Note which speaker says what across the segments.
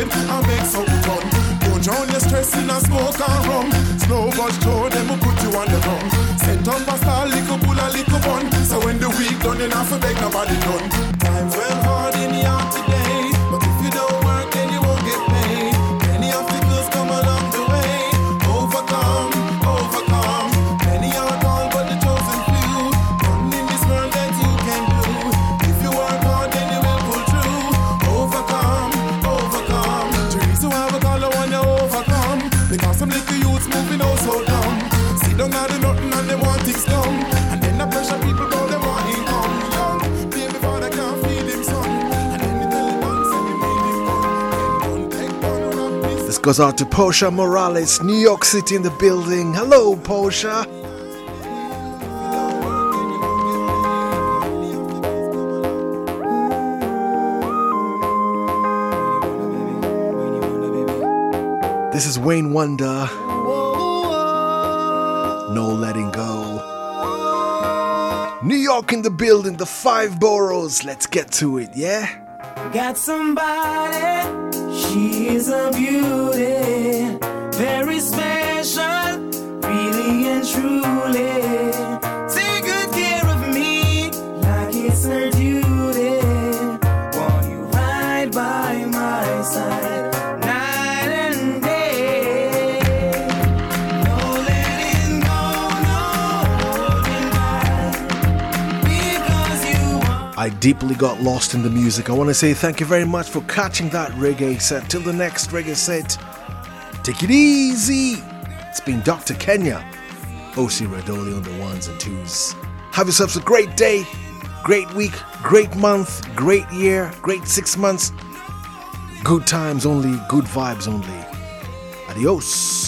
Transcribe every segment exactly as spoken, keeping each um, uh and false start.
Speaker 1: brain and make something fun. Don't drown your stress in a smoke and rum. Slow but sure, them will put you on the ground. Set up a star, little bull, a little bun. So when the week done, you have to beg nobody done. Times well hard in the yard today, but if you don't work, then you won't get paid. Many obstacles come along the way. Overcome, overcome. Many are called, but the chosen few. Nothing in this world that you can do. If you work hard, then you will pull through. Overcome, overcome. The reason why we call the one you overcome, because some little youths moving oh so dumb. See them not do nothing and they want things come. And then the pressure people go, they want income. Young, baby father can't feed him son. And then they tell him once and they made him run. Then don't take one around this.
Speaker 2: This goes out to Portia Morales, New York City in the building. Hello, Portia. This is Wayne Wonder. No letting go. New York in the building, the five boroughs. Let's get to it, yeah?
Speaker 3: Got somebody, she is a beauty, very special, really and truly. Take good care of me, like it's her duty. Want you right by my side, night and day. No letting go, no holding back, because you want.
Speaker 2: I deeply got lost in the music. I want to say thank you very much for catching that reggae set. Till the next reggae set, take it easy. It's been Doctor Kenya, O C Radoli on the ones and twos. Have yourselves a great day, great week, great month, great year, great six months. Good times only, good vibes only. Adios.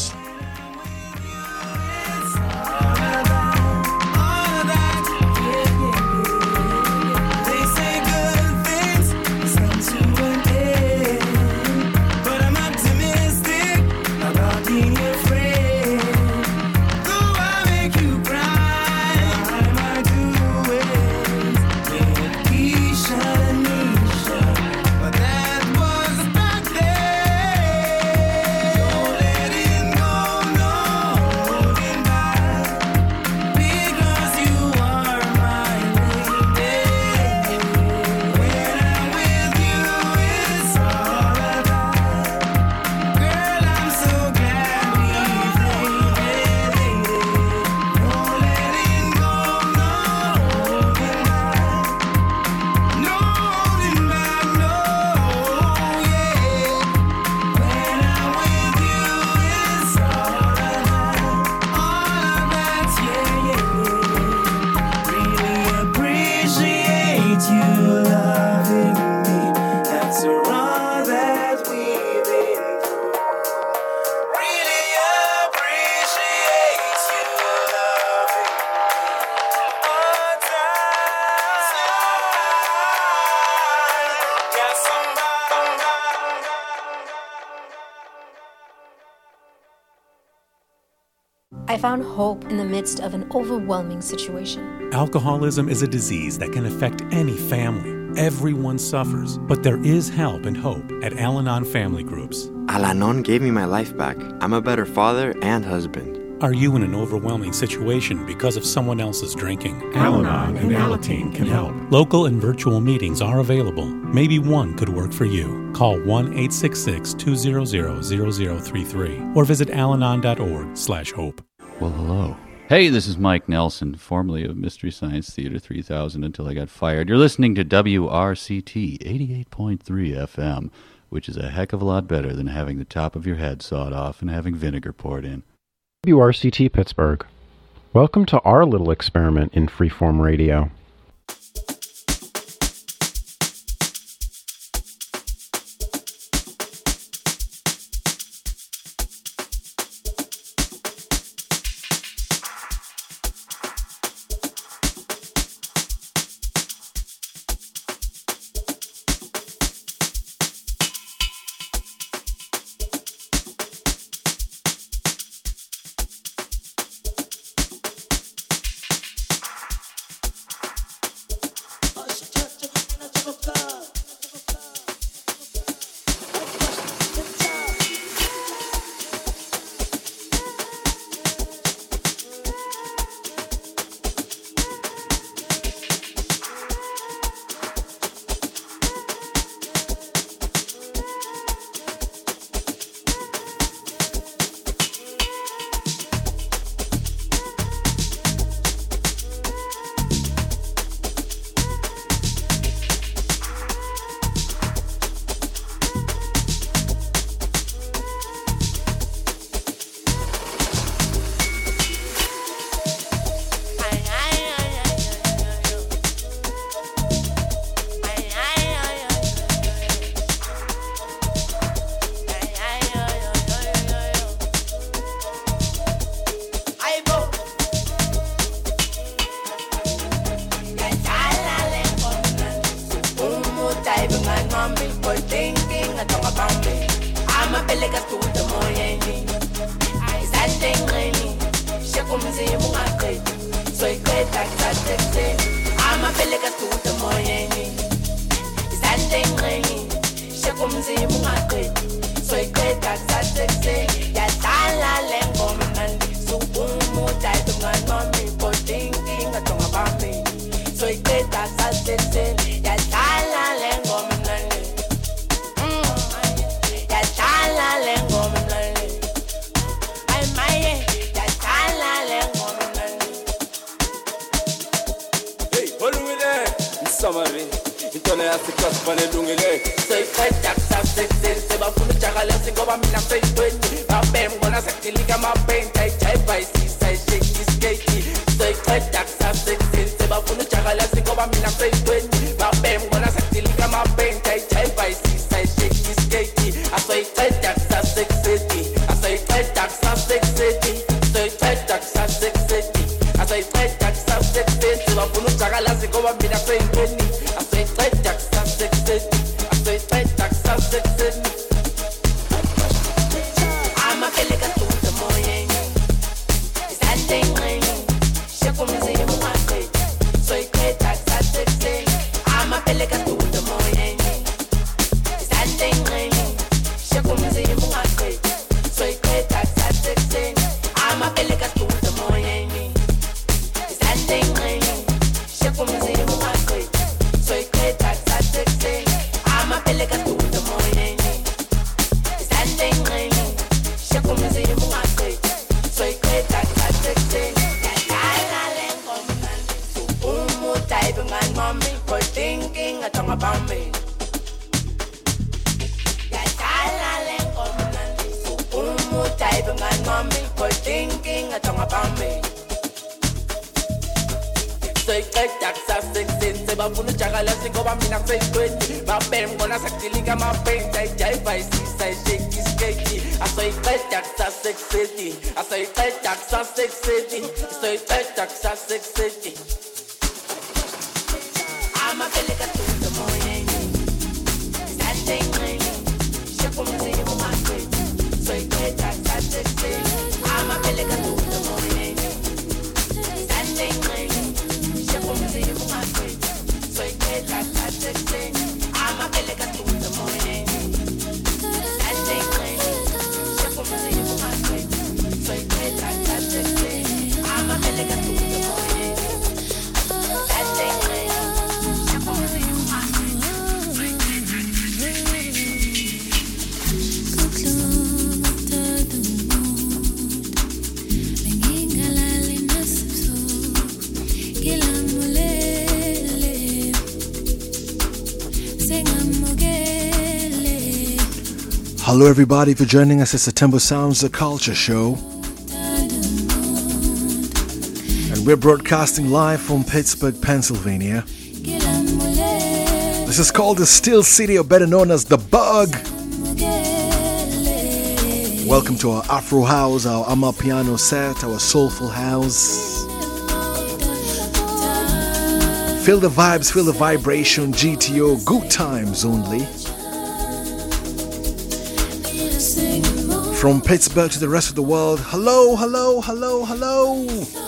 Speaker 3: They say good things come to an end, but I'm optimistic about being your friend. Though I make you cry, my doings with Keisha and Nisha, but that was back then. Don't let it go, no holding back, because you are my lady. When I'm with you, it's all about. Girl, I'm so glad we played it. No letting go, no holding back, no holding back, no, yeah. When I'm with you, it's all about, all of that, yeah, yeah. Really appreciate you loving me after all that we've been through. Really appreciate you loving me all time. Got somebody.
Speaker 4: I found hope in the midst of an overwhelming situation.
Speaker 5: Alcoholism is a disease that can affect any family. Everyone suffers, but there is help and hope at Al-Anon Family Groups.
Speaker 6: Al-Anon gave me my life back. I'm a better father and husband.
Speaker 5: Are you in an overwhelming situation because of someone else's drinking?
Speaker 7: Al-Anon and Alateen can help.
Speaker 5: Local and virtual meetings are available. Maybe one could work for you. Call one eight six six, two zero zero, zero zero three three or visit alanon dot org slash hope.
Speaker 8: Well, hello. Hey, this is Mike Nelson, formerly of Mystery Science Theater three thousand until I got fired. You're listening to W R C T eighty-eight point three F M, which is a heck of a lot better than having the top of your head sawed off and having vinegar poured in.
Speaker 9: W R C T Pittsburgh. Welcome to our little experiment in freeform radio.
Speaker 3: amapeleka tuta moyeni isandengeni shekumzima ungaqedi soyiqeda kusasekuseni amapeleka tuta moyeni isandengeni shekumzima ungaqedi soyiqeda kusasekuseni yadlala le ngoma mnandi sukumuda idungani wami kodingi ngajonga bami soyiqeda kusasekuseni yadlala le ngoma mnandi yadlala le ngoma mnandi ay maye yadlala le ngoma mnandi
Speaker 10: hey holungile msamari intona yasikasi fanelungile
Speaker 3: soyiqeda kusasekuseni sebafuna ujakala singoba mina seyitweni babem ngona sekudilika mapenta ijayibhayisisa isheki isketi soyiqeda kusasekuseni sebafuna ujakala singoba mina seyitweni babem ngona sekudilika mapenta ijayibhayisisa isheki isketi asoyiqeda kusasekuseni asoyiqeda kusasekuseni soyiqeda kusasekuseni asoyiqeda kusasekuseni sebafuna ujakala singoba mina seyitweni asoyiqeda kusasekuseni asoyiqeda kusasekuseni amapeleka tuta moyeni isandengeni shekumzima ungaqedi soyiqeda kusasekuseni amapeleka tuta moyeni isandengeni shekumzima ungaqedi soyiqeda kusasekuseni amapeleka tuta moyeni isandengeni shekumzima ungaqedi soyiqeda kusasekuseni amapeleka tuta moyeni isandengeni shekumzima ungaqedi soyiqeda kusasekuseni yadlala le ngoma mnandi sukumuda idungani wami kodingi ngajonga bami yadlala le ngoma mnandi sukumuda idungani wami kodingi ngajonga bami soyiqeda kusasekuseni sebafuna ujakala singoba mina seyitweni babem ngona sekudilika mapenta ijayibhayisisa isheki isketi asoyiqeda kusasekuseni asoyiqeda kusasekuseni soyiqeda kusasekuseni amapeleka tuta moyeni isandengeni shekumzima ungaqedi soyiqeda kusasekuseni amapeleka tuta moyeni isandengeni shekumzima ungaqedi soyiqeda kusasekuseni amapeleka tuta moyeni isandengeni shekumzima ungaqedi soyiqeda kusasekuseni amapeleka tuta moyeni isandengeni
Speaker 2: Hello, everybody, for joining us at September Sounds, the Culture Show. And we're broadcasting live from Pittsburgh, Pennsylvania. This is called the Still City, or better known as The Bug. Welcome to our Afro House, our Amapiano set, our Soulful House. Feel the vibes, feel the vibration, G T O, good times only. From Pittsburgh to the rest of the world, hello, hello, hello, hello.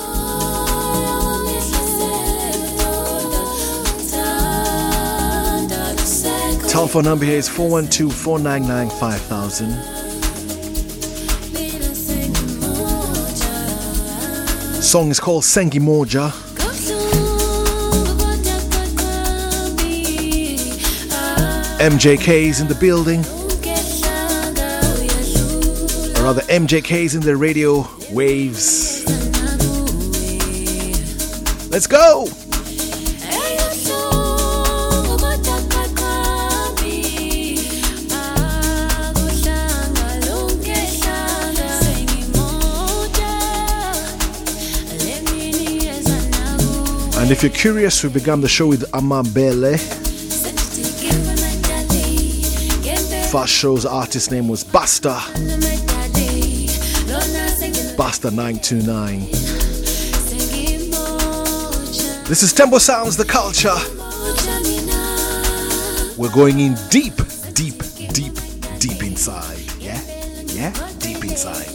Speaker 2: Telephone number here is four one two, four nine nine, five thousand. Song is called Sengi Moja. M J K's in the building. Or rather, M J K's in the radio waves. Let's go! And if you're curious, we began the show with Amabele. First show's artist name was Basta. Basta nine two nine. This is Tempo Sounds, the culture. We're going in deep, deep, deep, deep inside, yeah? yeah? Deep inside.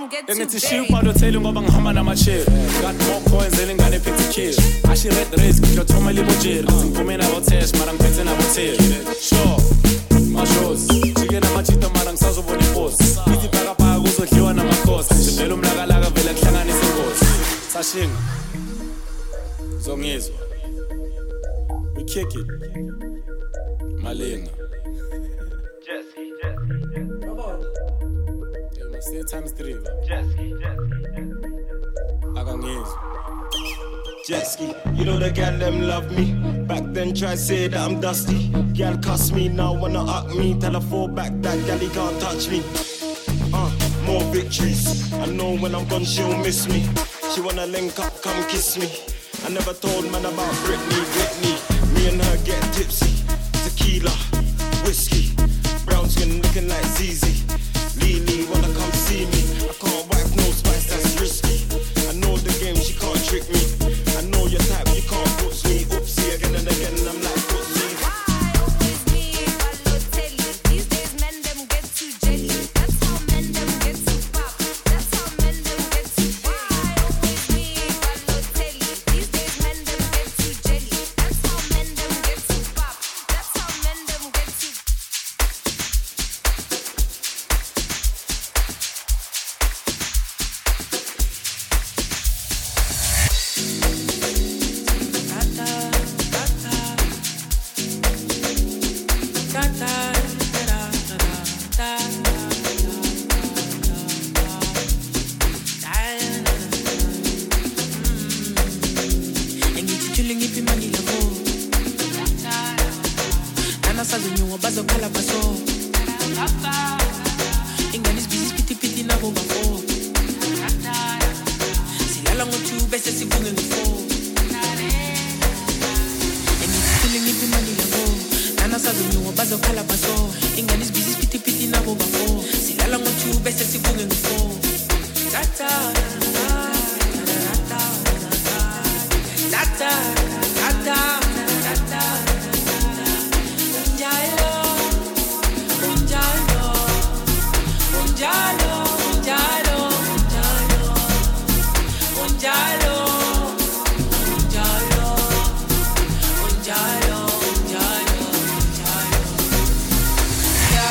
Speaker 3: them get too
Speaker 10: Engithi
Speaker 3: big.
Speaker 10: shiya ubalotheli ngoba ngihamba namachair. Got more coins than ingane ephethe kill. Ashire race ngiyothoma libojeri. Ngiphume nabo test mara ngiphethe nabo tail. Sure. Mashos. Jike namachita mara ngisazobona ipost. Ithi phaka phaka kuzodliwa namakhosi. Sivela umlakalaka vele kuhlanganisa ingozi. Sashinga. Zongizwa. We kick it. Malinga. Jesse, Jesse, Jesse. Must say times three. Jesse, Jesse, Jesse.
Speaker 11: Jetski, you know the gal them love me. Back then try say that I'm dusty. Gal cuss me, now wanna up me. Tell her fall back, that galley can't touch me. Uh, more victories. I know when I'm gone she'll miss me. She wanna link up, come kiss me. I never told man about Britney, Whitney. Me and her get tipsy. Tequila, whiskey, brown skin looking like Z Z. Lily wanna come see me. I can't wipe no spice, that's risky. I know the game, she can't trick me. I know your type, you can't push me. Oopsie, again and again, I'm like, push me.
Speaker 3: Yeah.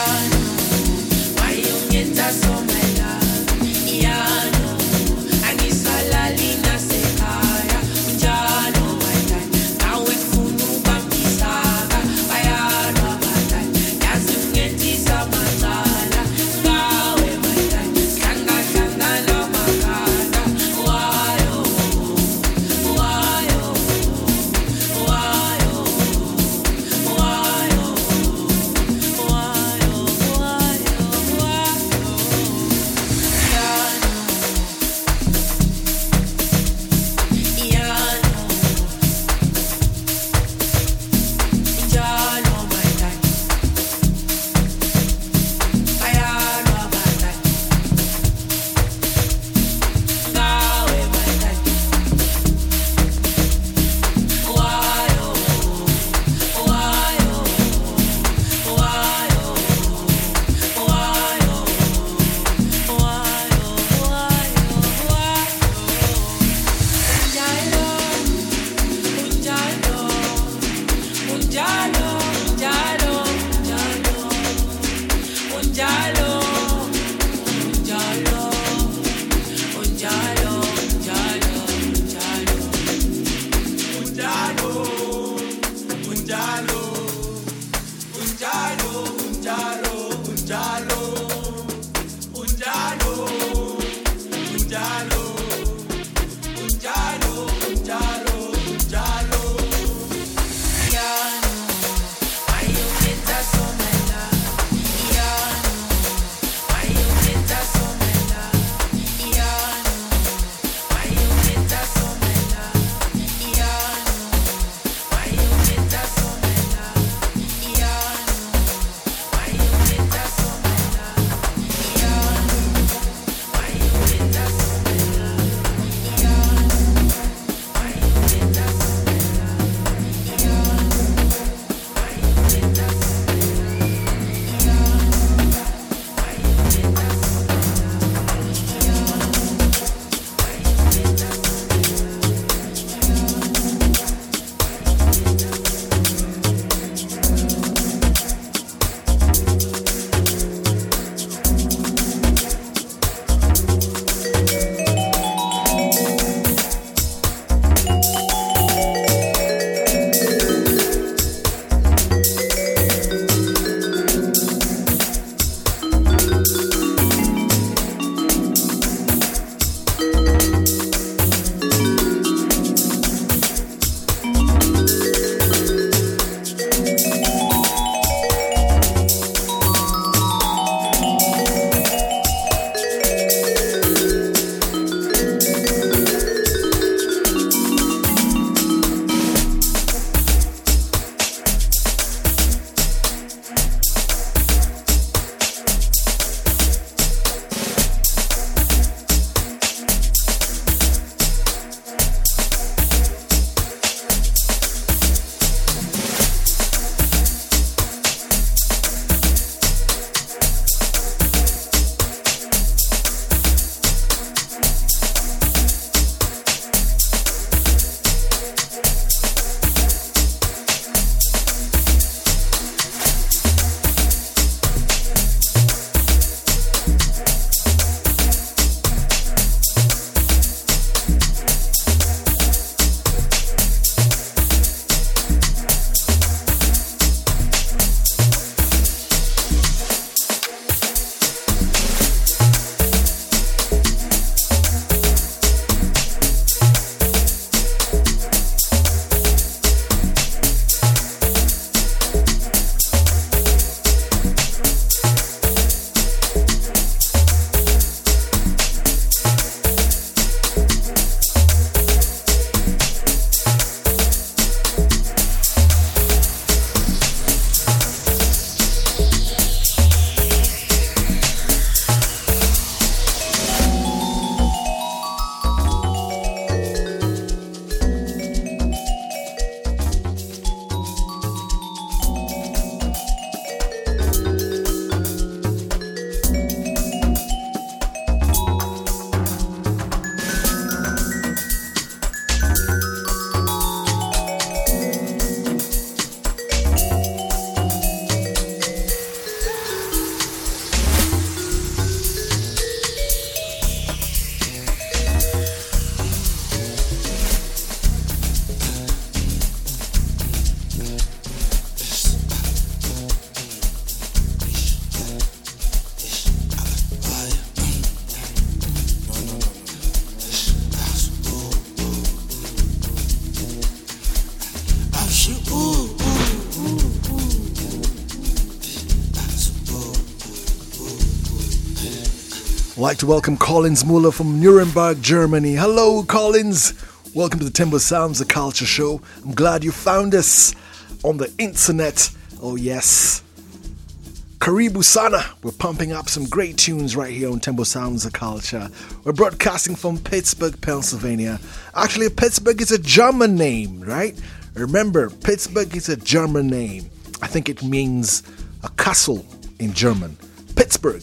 Speaker 2: I'd like to welcome Collins Muller from Nuremberg, Germany. Hello, Collins. Welcome to the Timber Sounds the Culture Show. I'm glad you found us on the internet. Oh, yes. Karibu Sana. We're pumping up some great tunes right here on Timber Sounds the Culture. We're broadcasting from Pittsburgh, Pennsylvania. Actually, Pittsburgh is a German name, right? Remember, Pittsburgh is a German name. I think it means a castle in German. Pittsburgh.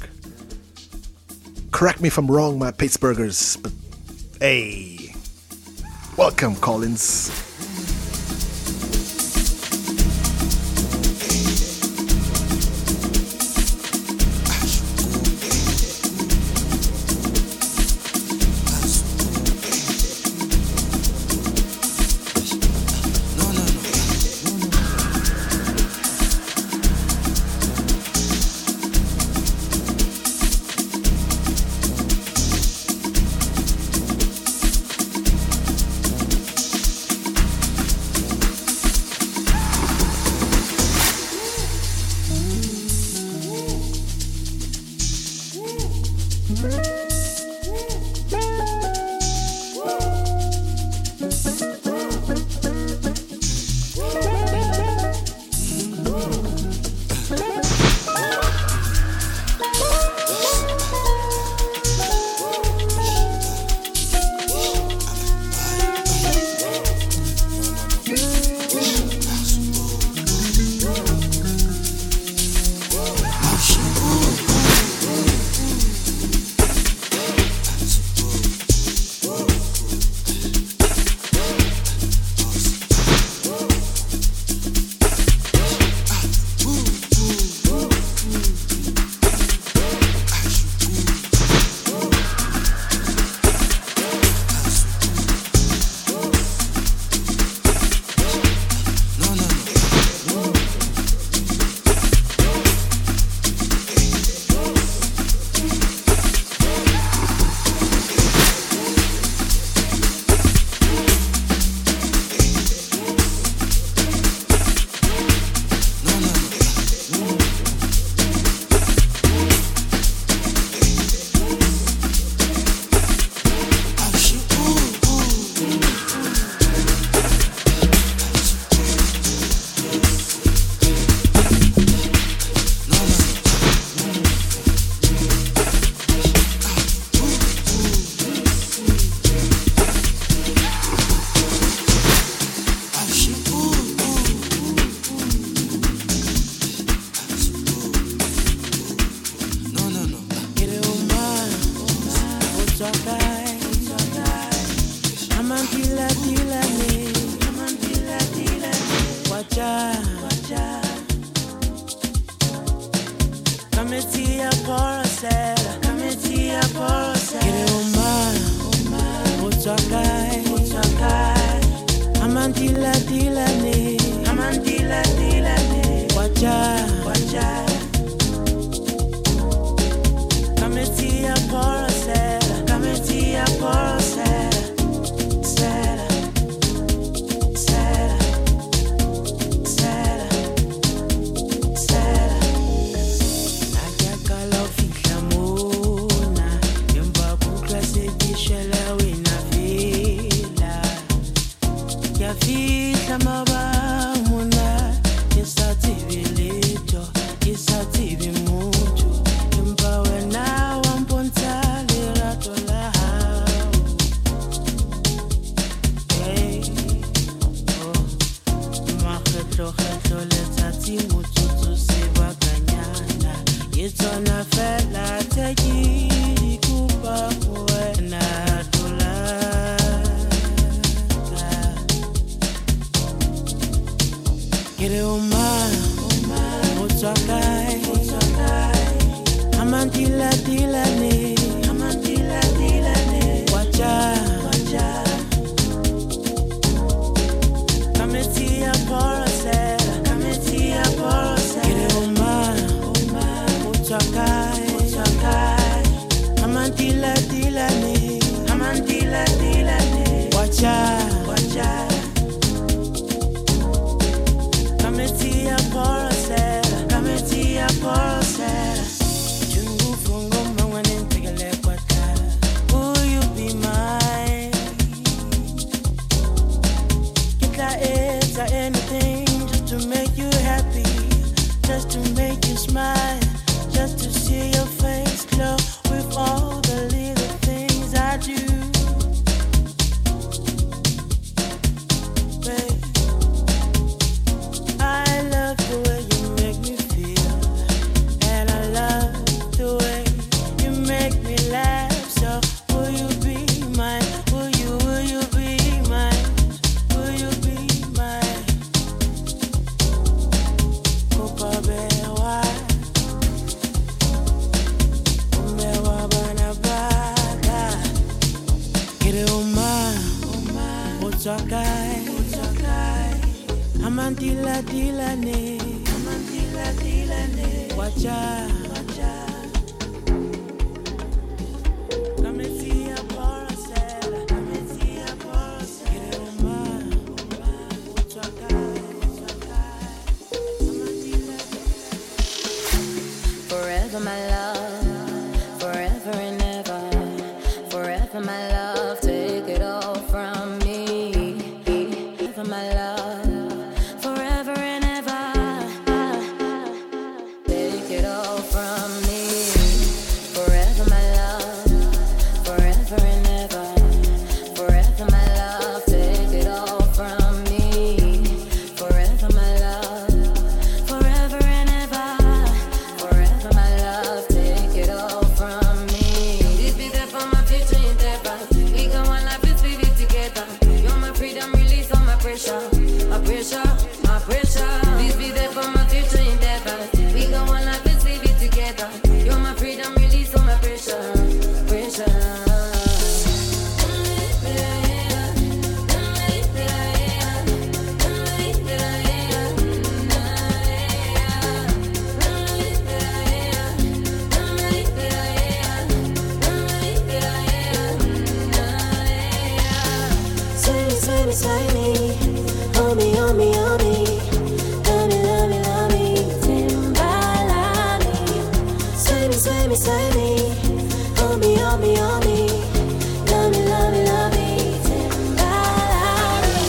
Speaker 2: Correct me if I'm wrong, my Pittsburghers, but hey, welcome, Collins.
Speaker 3: Come and see a porcelain. Chungu fungo mangwanen
Speaker 12: Utwakai, Utwakai, Amantila Dilane, Amantila Dilane, Wacha, Wacha. Come and see a porcel, come and see a porcel. Kirema, Utwakai, Utwakai, Amantila Dilane.
Speaker 13: Forever my love, forever and ever, forever my love, take it all from me. Forever my love, forever and ever, take it all from me. Forever my love, forever and ever, forever my love, take it all from me. Forever my love, forever and ever, forever my love, take it all from me. This be there for my future endeavors. We go on life, it's vivid together. You're my freedom, release all my pressure, my pressure, my pressure. This be there for my future endeavors. We go on life, it's vivid together. You're my freedom, release all my pressure, pressure.
Speaker 14: Sway me, sway me, sway me. Hold me, hold me, hold me. Love me, love me, love me. Timbalani. Sway me, sway me, sway me. Hold me, hold me, hold me. Love me, love me, love me. Timbalani.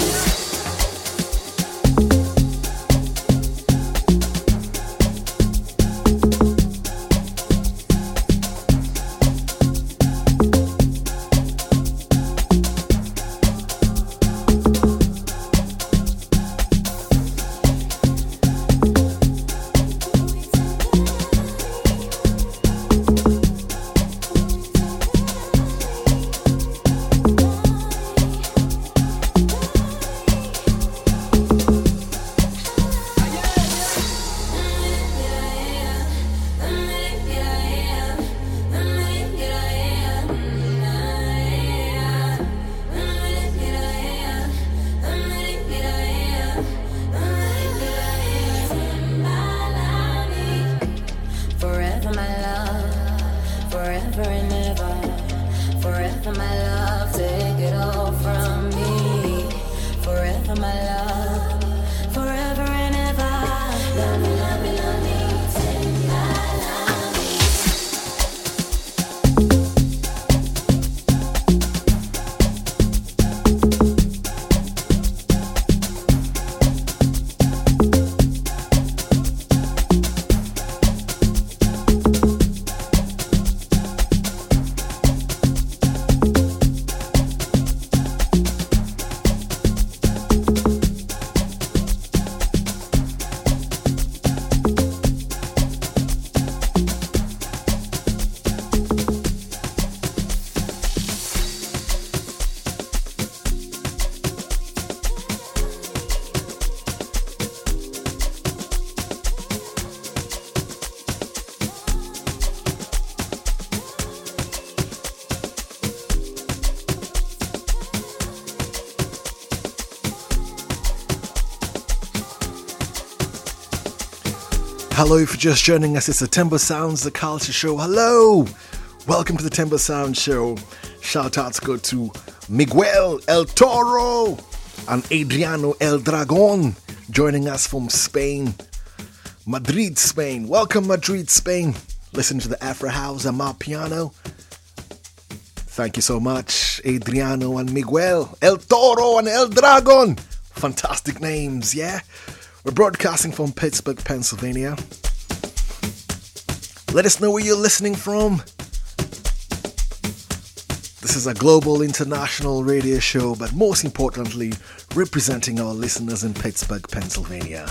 Speaker 13: Forever my love, forever and ever, forever my love, take it all from me. Forever my love, forever and ever, love me, love me, love me, take my love.
Speaker 2: Hello, if you're just joining us, it's the Timber Sounds, the culture show. Hello! Welcome to the Timber Sound Show. Shout outs go to Miguel El Toro and Adriano El Dragon joining us from Spain, Madrid, Spain. Welcome, Madrid, Spain. Listen to the Afro House and my piano. Thank you so much, Adriano and Miguel El Toro and El Dragon. Fantastic names, yeah? We're broadcasting from Pittsburgh, Pennsylvania. Let us know where you're listening from. This is a global international radio show, but most importantly, representing our listeners in Pittsburgh, Pennsylvania.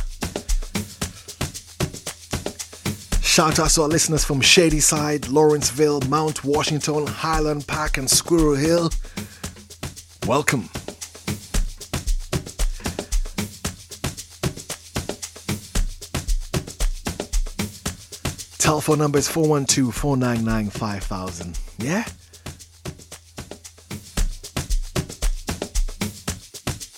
Speaker 2: Shout out to our listeners from Shadyside, Lawrenceville, Mount Washington, Highland Park, and Squirrel Hill. Welcome. Telephone number is four one two, four nine nine, five thousand. Yeah?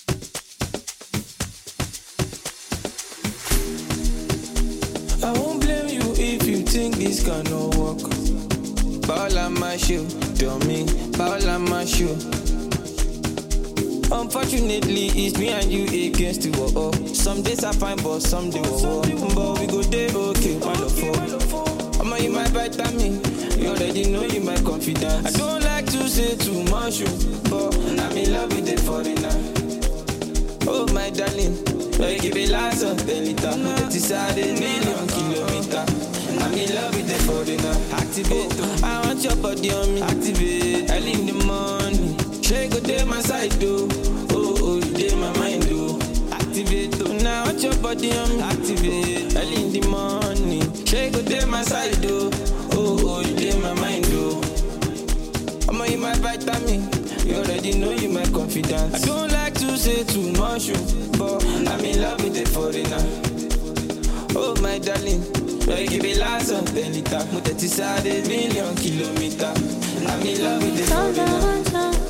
Speaker 15: this gonna work. Paula Mashu, tell me, Paula Mashu. Unfortunately, it's me and you against the wall. Some days I find, but some days oh, oh. But we go there, okay, wonderful. I'm on you my vitamin. You already know you my confidence. I don't like to say too much, but I'm in love with the foreigner. Oh my darling, like give it lots of delita. That is a million kilometer. I'm in love with the foreigner. Activate, I want your body on me. Activate, early in the morning. Shake go day my side though. Oh oh, you day my mind though. Activate, now I want your body on me. Activate, early in the morning. Shake go day my side though. Oh oh, you day my mind though. I'm on you my vitamin. You already know you my confidence. I don't like to say too much, but I'm in love with the foreigner. Oh my darling, like give it lots of delita. That is a million kilometer. I'm in love with the foreigner.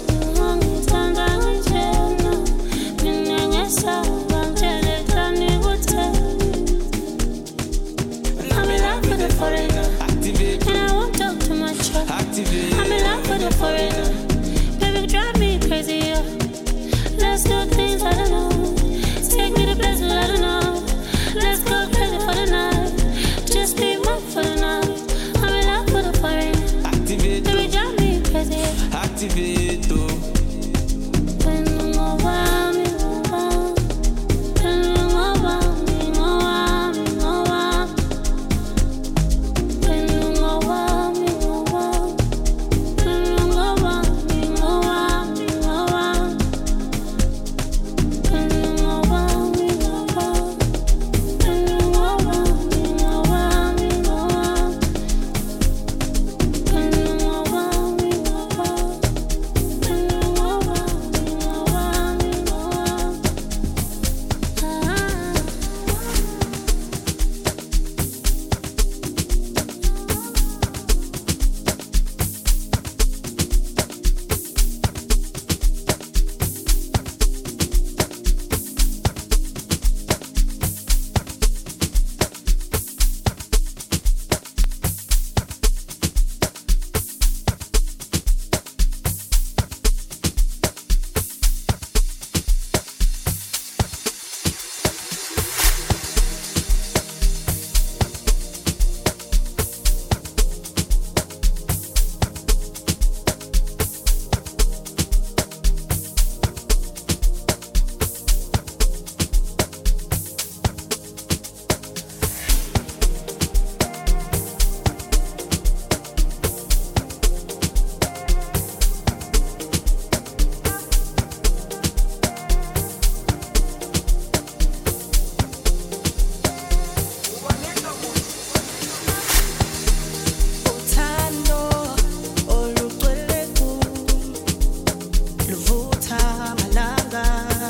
Speaker 15: I'm in love with the foreigner. Activate. And I won't talk too much. Activate. I'm in love with the foreigner. Baby, drive me crazy, yeah. Let's do things I don't know. Take me to places I don't know. Let's go crazy for the night. Just be mine for the night. I'm in love with the foreigner. Activate. Baby, drive me crazy, yeah. Activate. When I'm around me, around. When I'm around me, around me, around. When I'm around me, around. When I'm around me, around me, around. When I'm around me, around. When I'm around me, around me, around. When I'm around me, around. When I'm around me, around me, around. Uthando oluqwele ku luvutha malanga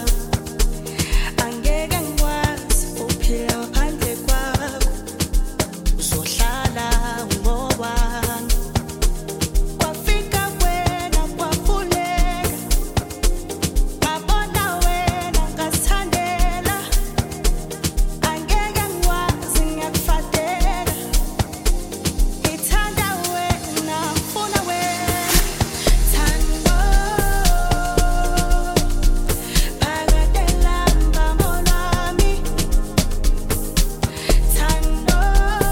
Speaker 15: angeke ngikwazi uphila ngaphandle kwakho uzohlala ngowami kwafika wena kwavuleka ngabona wena ngasithandela angeke ngikwazi ngiyakufadela ngithanda wena ngifuna wena thando phakade lambamo lwami thando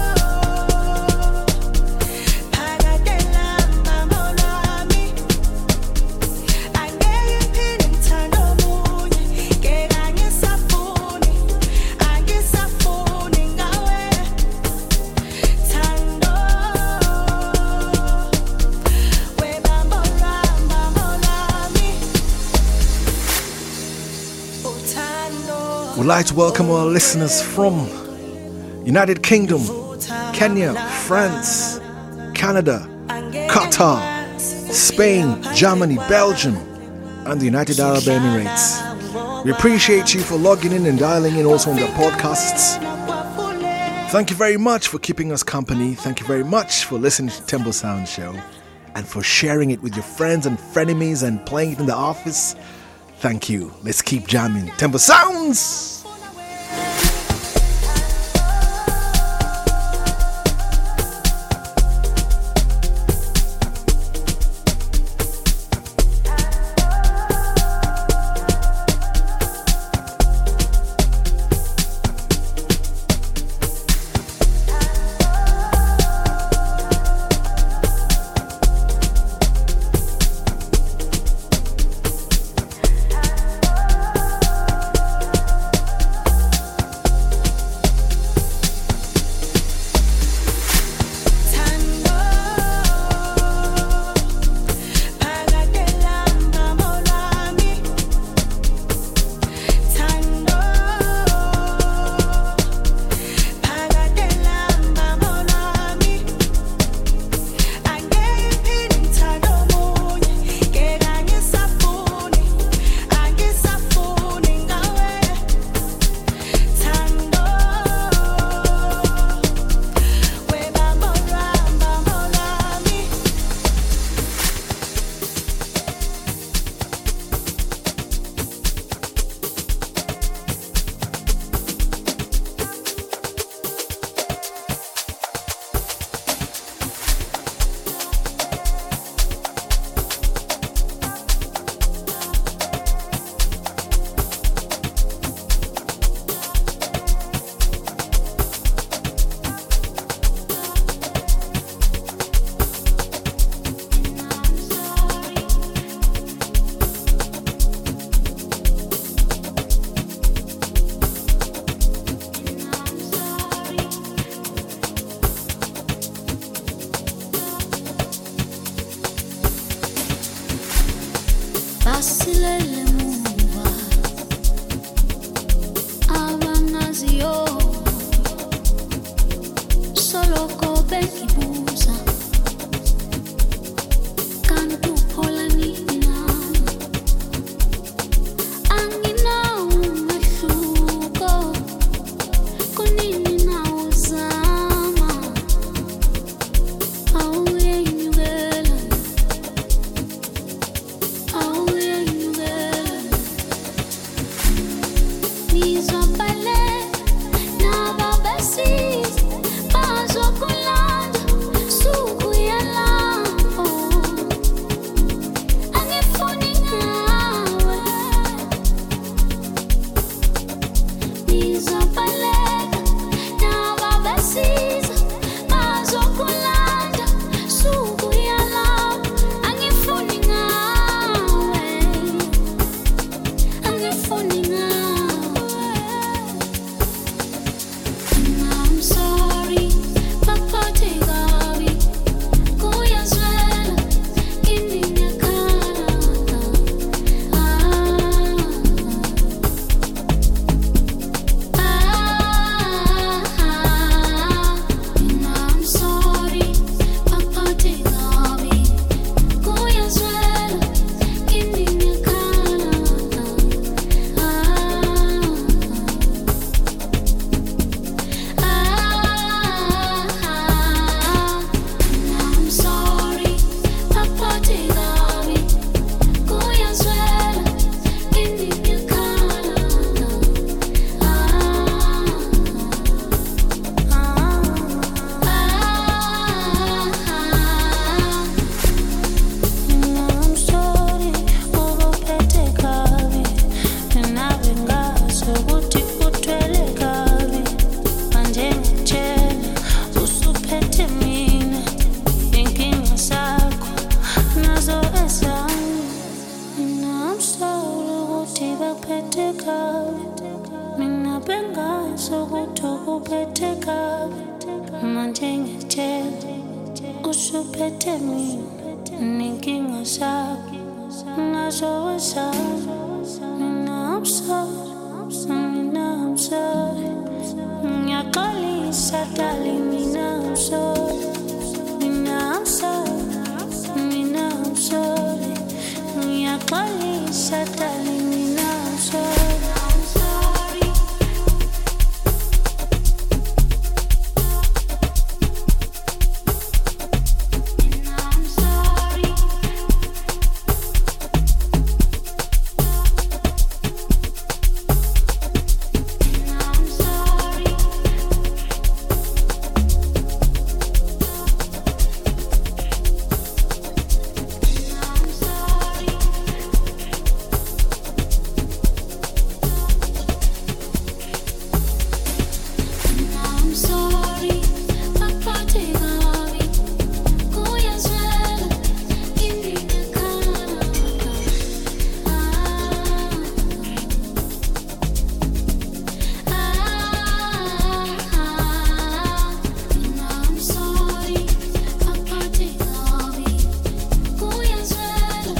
Speaker 15: phakade lambamo lwami angeke ngiphinde ngithande omunye ngeke angisafuni angisafuni ngawe thando webambo lwambamo lwami uthando
Speaker 2: We'd like to welcome our listeners from United Kingdom, Kenya, France, Canada, Qatar, Spain, Germany, Belgium, and the United Arab Emirates. We appreciate you for logging in and dialing in also on the podcasts. Thank you very much for keeping us company. Thank you very much for listening to Temple Sound Show and for sharing it with your friends and frenemies and playing it in the office. Thank you. Let's keep jamming. Temple Sounds!
Speaker 14: basilele muva abangaziyo soloko bengibuza kanti uphola nini na anginawo umehluko kunini nawo zama awuyenyukela awuyenyukela nizobale nababesizi bazokulanda suku yalapho angifuni ngawe nizobaleka nababesizi bazokulanda suku yalapho angifuni ngawe angifuni ngawe I'm sorry baphathe kabi kuyazwela indingakhala ah I'm sorry baphathe kabi kuyazwela indingakhala I'm sorry baphathe kabi kuyazwela indingakhala I'm sorry ubuphethe kabi nawe ngazi ukuthi uthwele kabi manje ngitshela usuphethe mina inkinga zakho nazo ezami I'm sorry ukuthi bakuphethe kabi mina bengazi ukuthi ukuphethe kabi manje ngitshela usuphethe mina inkinga zakho nazo ezami mina I'm sorry mina I'm sorry ngiyaxolisa darling mina I'm sorry mina I'm sorry mina I'm sorry ngiyaxolisa darling mina I'm sorry I'm sorry I'm sorry I'm sorry I'm sorry I'm sorry baphathe kabi kuyazwela indingakhala I'm sorry baphathe kabi kuyazwela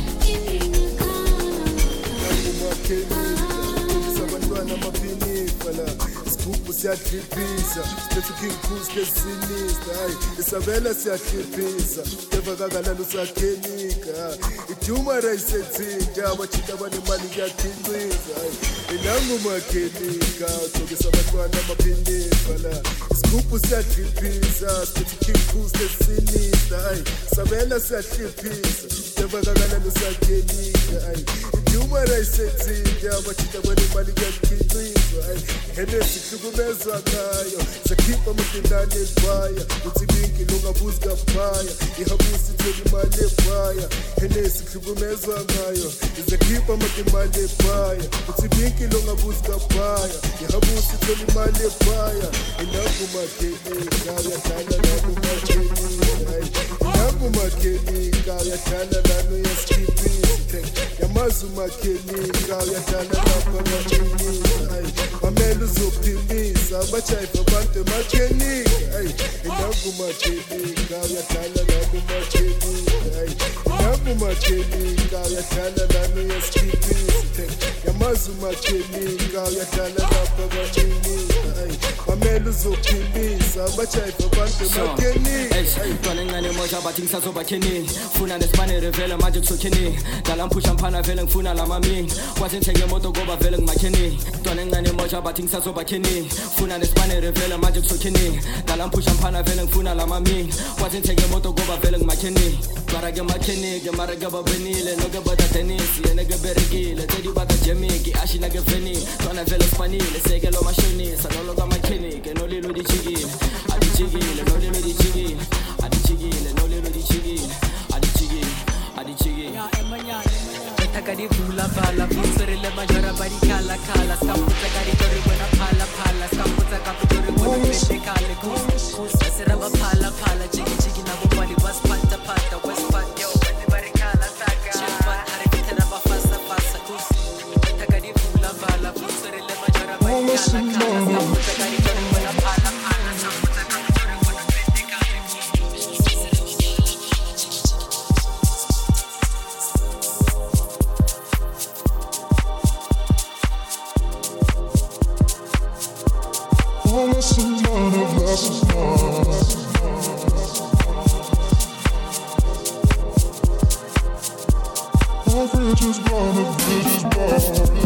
Speaker 1: abantwana amaphinifo la isigubhu siyadliphisa siphethe king cruise lesinista hayi isabela siyadliphisa evakalala usakhenika idumara isethinta abachita abanemali kuyakhinciza hayi inangumakhenika ugcokisa abantwana amaphinifo la isigubhu siyadliphisa siphethe king cruise lesinista hayi isabela siyadliphisa evakalala usakhenika hayi idumara isethinta abachita abanemali kuyakhinciza hayi Hennessy hlukumezwa ngayo zakhipha amadindane ekhwaya uthi binki lungabuzi kaphaya ihabusi ithole imali ekhwaya Hennessy hlukumezwa ngayo zakhipha amadindane ekhwaya uthi binki lungabuzi kaphaya ihabusi ithole imali ekhwaya inakumakhenika uyadlala nakumakhenika inakumakhenika uyadlala nanu yasikhiphisa Yamazuma keninga uyadala lapha kachininga ay Mamela uzophimisa abajayiva abantu emakeninga ay Inakuma keninga uyadala lapha emakeninga ay Inakuma keninga uyadala lapha yesikhipisa Yamazuma keninga uyadala lapha kachininga ay Mamela uzophimisa abajayiva abantu emakeninga ay
Speaker 16: Ntwana encane moja bathi ngisazobakheni Funa nesibane revela manje kusokheni Dala mphusha mphana vele ngifuna lama mini Kwathi ngithenge imoto ngoba vele ngimakheni Ntwana encane moja bathi ngisazobakheni Funa nesibane revela manje kusokheni Dala mphusha mphana vele ngifuna lama mini Kwathi ngithenge imoto ngoba vele ngimakheni Mara ke makheni ke mara ke babenile no ke bata tennis yena ke berekile tedi bata jemiki ashina ke feni Ntwana vele spanile seke lo mashonisa no lo ka makheni ke no lilo dijikile adijikile no lilo dijikile adijikile no lilo dijikile adijikile adijikile Takadi bula bala Puserile majora bari kala kala Skamputa kari tori wena pala pala Skamputa kapitori wena pende kale kus kus Siraba pala pala Jigi jigi na bubali was pata pata West pat yo Bende bari kala saga Chifat hari vitera ba fasa fasa kus Takadi bula bala Puserile majora bari kala kala Skamputa kari tori wena pala pala Skamputa kapitori wena pende kale kus
Speaker 1: Almost a lot of lessons lost. All bridges burn, the bridges burn.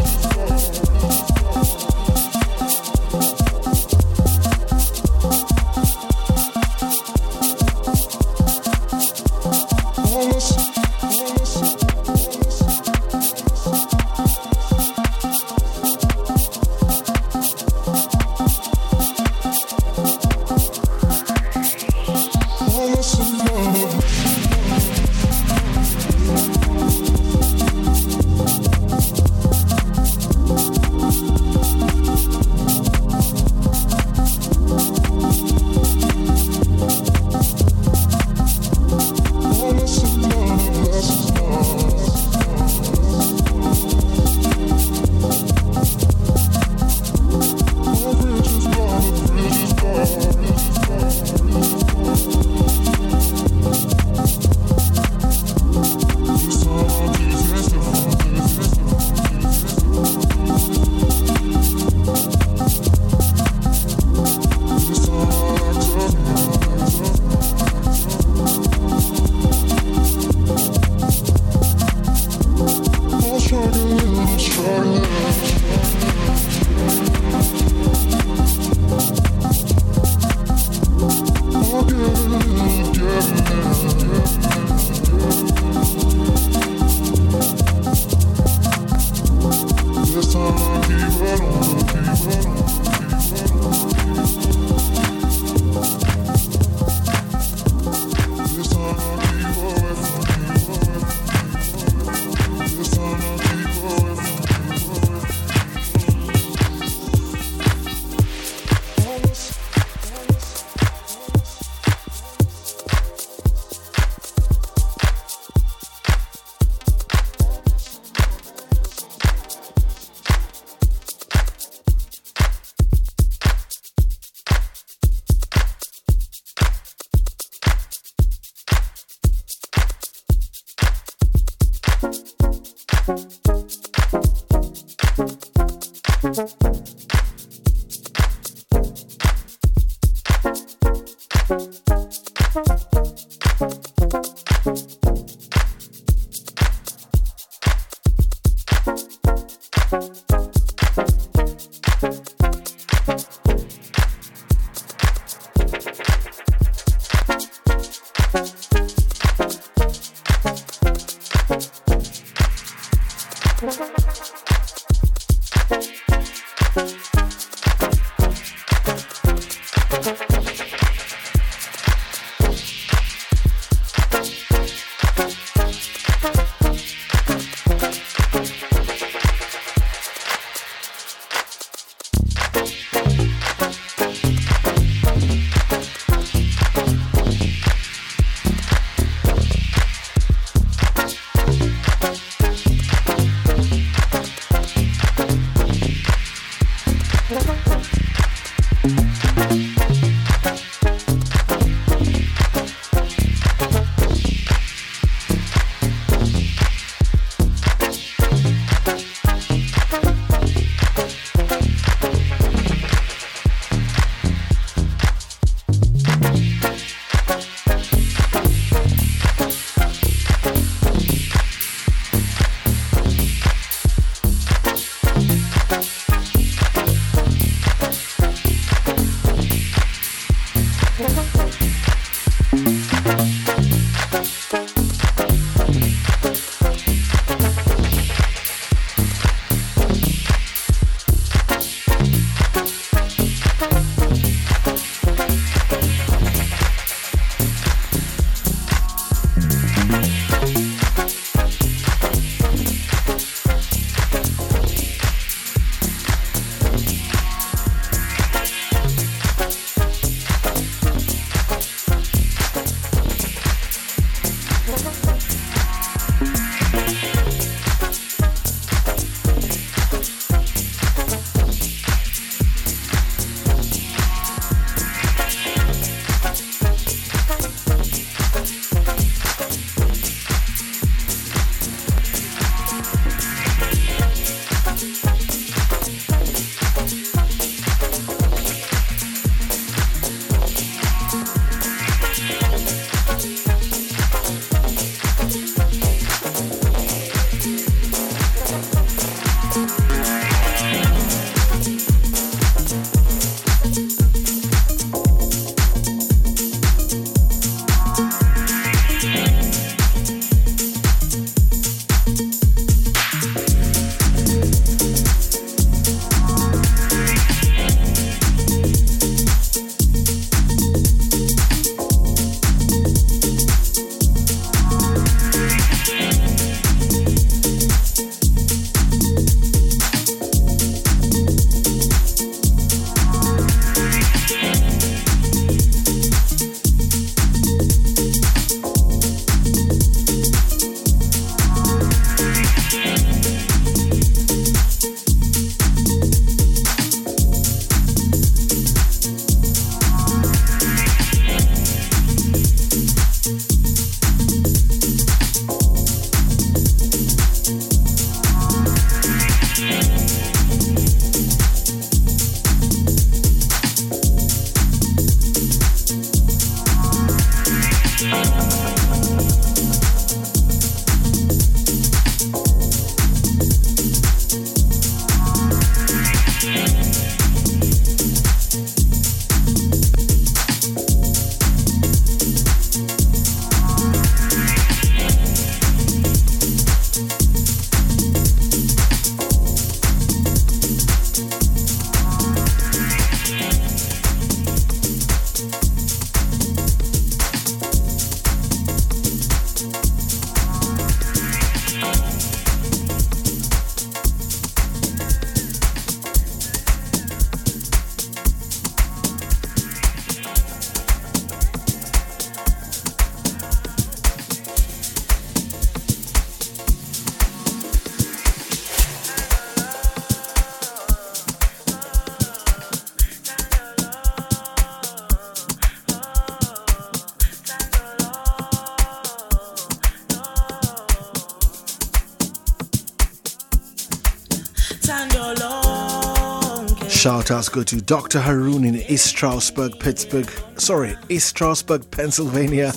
Speaker 2: Shout outs go to Doctor Haroon in East Stroudsburg, Pittsburgh. Sorry, East Stroudsburg, Pennsylvania.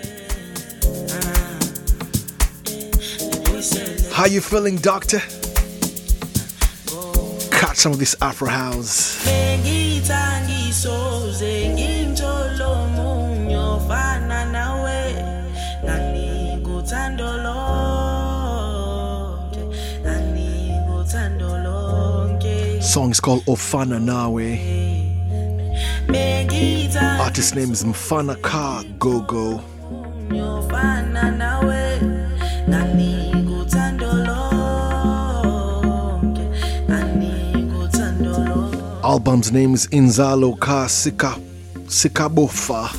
Speaker 2: How you feeling, Doctor? Catch some of this Afro House. Song is called Ofana Nawe. Artist name is Mfana Ka Gogo. Album's name is Inzalo Ka Sika Sikabofa.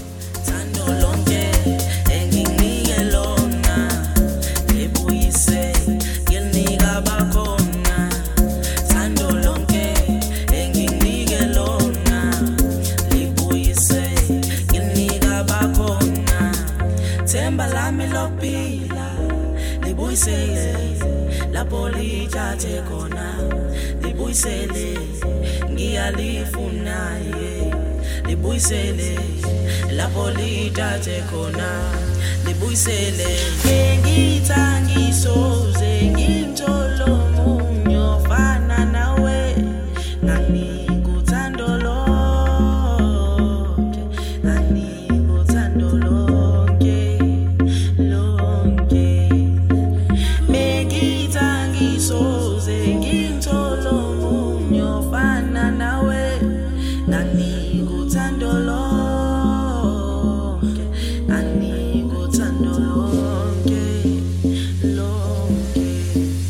Speaker 12: La polita te kona libuyisele ngiyalifuna ye libuyisele la polita te kona libuyisele ngithangisoze ngintolo munyo fana nawe nani kuthando lonke nani kuthando lonke lonke Soze ngintolo munyo fana nawe nani kuthando lonke nani kuthando lonke lonke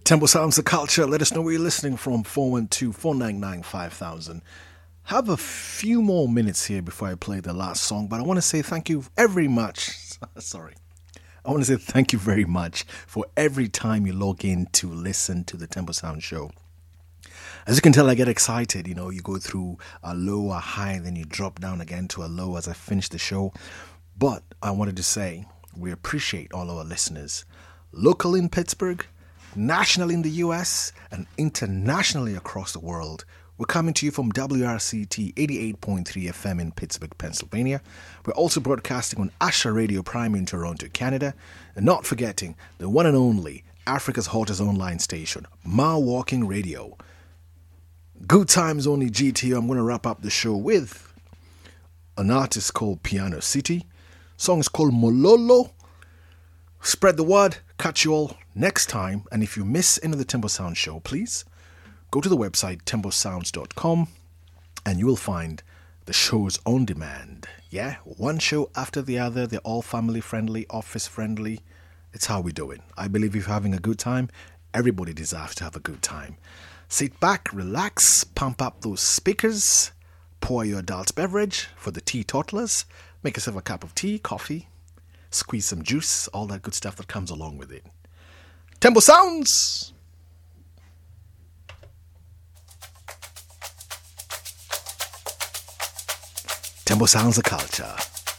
Speaker 2: Temple Sounds the Culture. Let us know where you're listening from. four one two, four nine nine, five thousand. Have a few more minutes here before I play the last song, but I want to say thank you very much. Sorry. I want to say thank you very much for every time you log in to listen to the Temple Sound Show. As you can tell, I get excited. You know, you go through a low, a high, then you drop down again to a low as I finish the show. But I wanted to say we appreciate all our listeners, local in Pittsburgh, national in the U S, and internationally across the world. We're coming to you from W R C T eighty-eight point three F M in Pittsburgh, Pennsylvania. We're also broadcasting on Asha Radio Prime in Toronto, Canada. And not forgetting the one and only Africa's hottest online station, Ma Walking Radio. Good times only G T O. I'm going to wrap up the show with an artist called Piano City. Song is called Mololo. Spread the word. Catch you all next time. And if you miss any of the Temple Sound Show, please go to the website temple sounds dot com and you will find the shows on demand. Yeah, one show after the other. They're all family friendly, office friendly. It's how we do it. I believe if you're having a good time, everybody deserves to have a good time. Sit back, relax, pump up those speakers, pour your adult beverage for the teetotalers, make yourself a cup of tea, coffee, squeeze some juice, all that good stuff that comes along with it. Temple Sounds! Temple Sounds the Culture.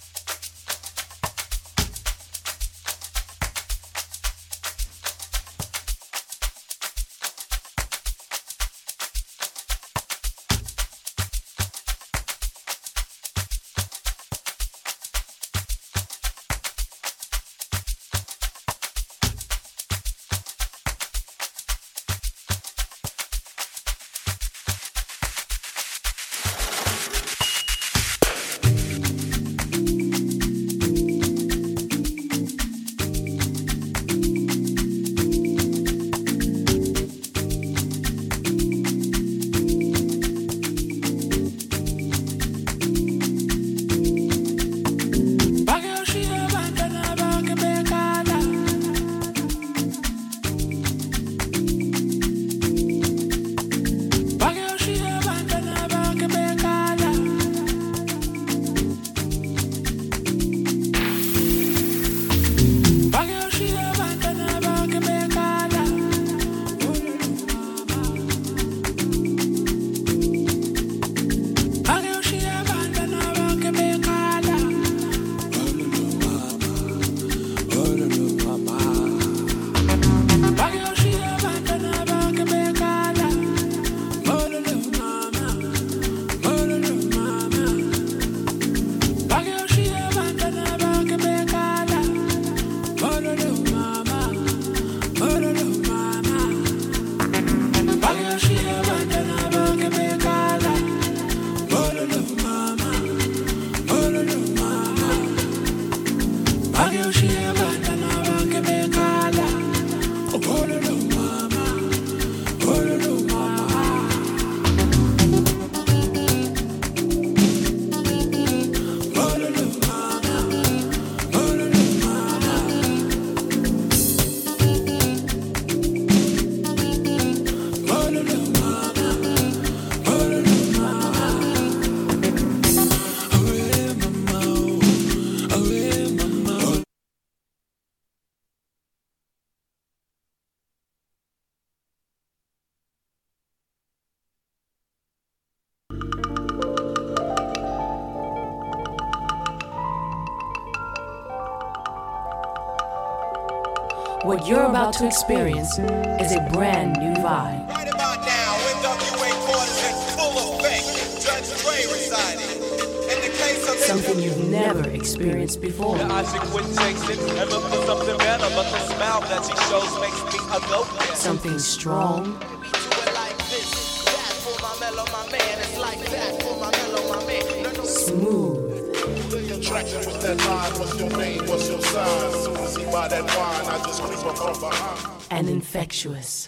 Speaker 17: What you're about to experience is a brand new vibe.
Speaker 18: Right about now, N W A quarters in full effect. Judge Dre residing. In the case of
Speaker 17: something you've never experienced before.
Speaker 19: Yeah, I should quit chasing and look for something better, but the smile that she shows makes me a go-getter.
Speaker 17: Something strong.
Speaker 18: We do it like this. That for my mellow, my man. It's like that for my mellow, my man. No, no.
Speaker 17: Smooth.
Speaker 20: Attraction with that line, what's your name, what's your sign? Soon as he buy that wine, I just creep up from behind.
Speaker 17: And infectious.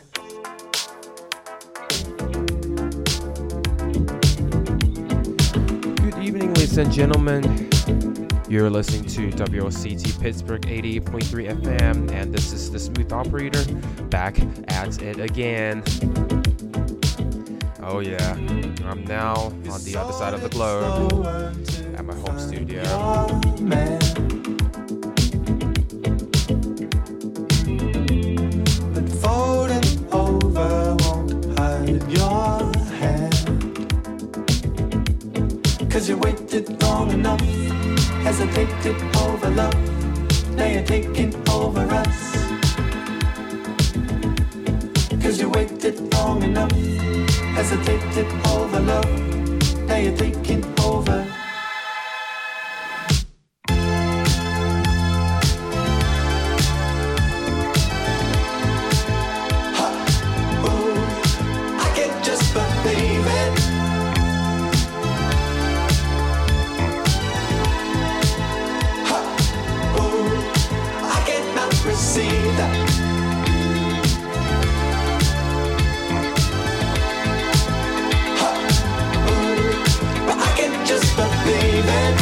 Speaker 21: Good evening, ladies and gentlemen. You're listening to W O C T Pittsburgh eighty-eight point three F M, and this is the Smooth Operator back at it again. Oh yeah, I'm now on the other side of the globe at my home studio.
Speaker 22: But folding over won't hide your hand, 'cause you waited long enough, hesitated over love, now you're taking over us. 'Cause you waited long enough, hesitated over love, now you're taking over. Ha, ooh, I can't just believe it. Ha, ooh, I cannot receive that. Just believe it.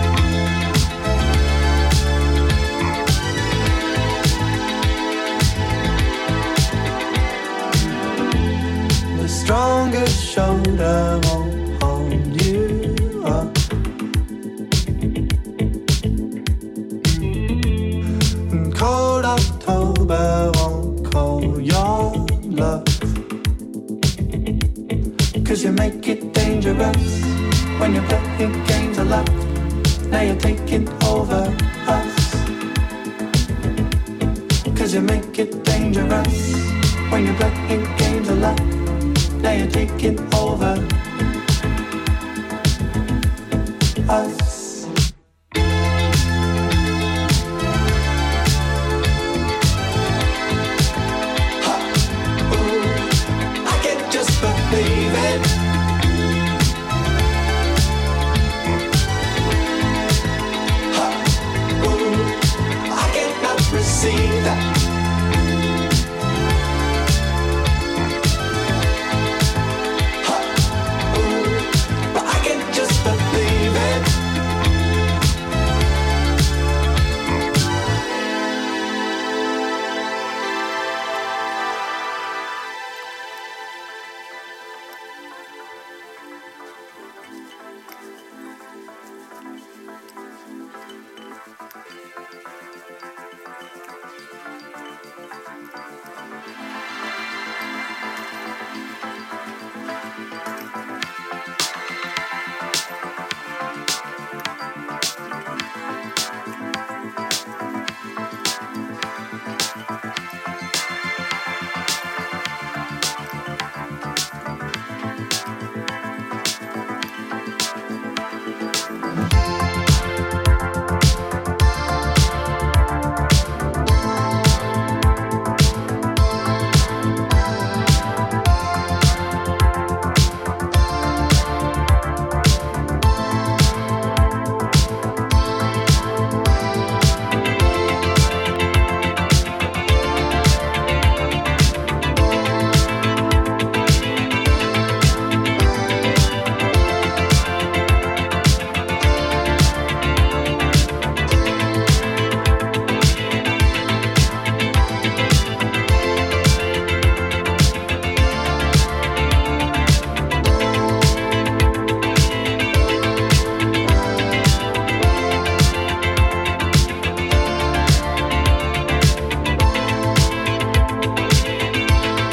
Speaker 22: The strongest shoulder won't hold you up, and cold October won't call your bluff, 'cause you make it dangerous when you're playing games of luck. Now you're taking over us, 'cause you make it dangerous when you're playing games of luck. Now you're taking over us.